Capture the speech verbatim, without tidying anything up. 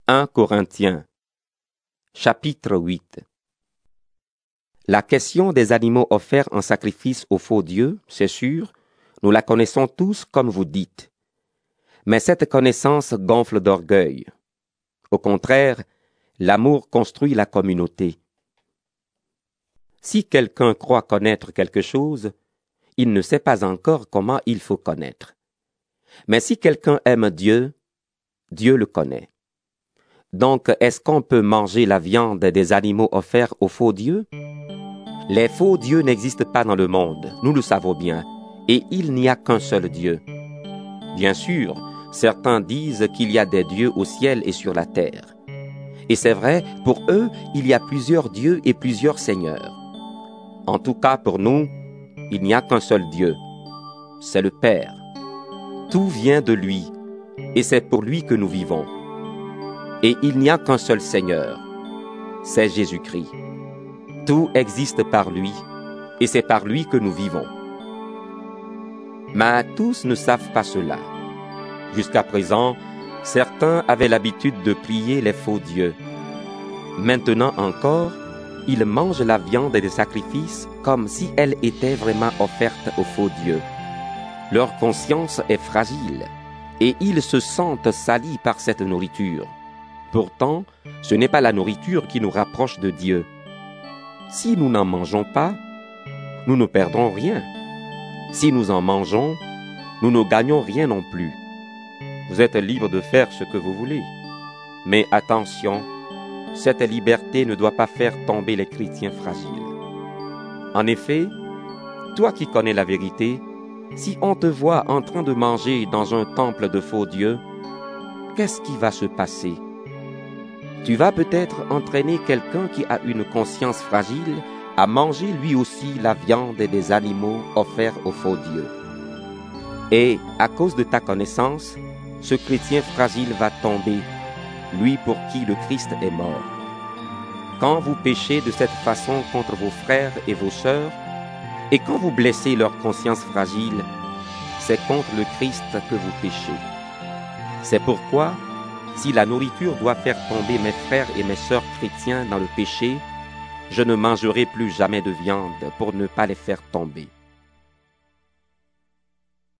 un Corinthiens, chapitre huit. La question des animaux offerts en sacrifice aux faux dieux, c'est sûr, nous la connaissons tous comme vous dites. Mais cette connaissance gonfle d'orgueil. Au contraire, l'amour construit la communauté. Si quelqu'un croit connaître quelque chose, il ne sait pas encore comment il faut connaître. Mais si quelqu'un aime Dieu, Dieu le connaît. Donc, est-ce qu'on peut manger la viande des animaux offerts aux faux dieux? Les faux dieux n'existent pas dans le monde, nous le savons bien, et il n'y a qu'un seul Dieu. Bien sûr, certains disent qu'il y a des dieux au ciel et sur la terre. Et c'est vrai, pour eux, il y a plusieurs dieux et plusieurs seigneurs. En tout cas, pour nous, il n'y a qu'un seul Dieu. C'est le Père. Tout vient de lui, et c'est pour lui que nous vivons. Et il n'y a qu'un seul Seigneur, c'est Jésus-Christ. Tout existe par lui, et c'est par lui que nous vivons. Mais tous ne savent pas cela. Jusqu'à présent, certains avaient l'habitude de prier les faux dieux. Maintenant encore, ils mangent la viande des sacrifices comme si elle était vraiment offerte aux faux dieux. Leur conscience est fragile, et ils se sentent salis par cette nourriture. Pourtant, ce n'est pas la nourriture qui nous rapproche de Dieu. Si nous n'en mangeons pas, nous ne perdrons rien. Si nous en mangeons, nous ne gagnons rien non plus. Vous êtes libre de faire ce que vous voulez. Mais attention, cette liberté ne doit pas faire tomber les chrétiens fragiles. En effet, toi qui connais la vérité, si on te voit en train de manger dans un temple de faux dieux, qu'est-ce qui va se passer? Tu vas peut-être entraîner quelqu'un qui a une conscience fragile à manger lui aussi la viande des animaux offerts aux faux dieux. Et, à cause de ta connaissance, ce chrétien fragile va tomber, lui pour qui le Christ est mort. Quand vous péchez de cette façon contre vos frères et vos sœurs, et quand vous blessez leur conscience fragile, c'est contre le Christ que vous péchez. C'est pourquoi, si la nourriture doit faire tomber mes frères et mes sœurs chrétiens dans le péché, je ne mangerai plus jamais de viande pour ne pas les faire tomber.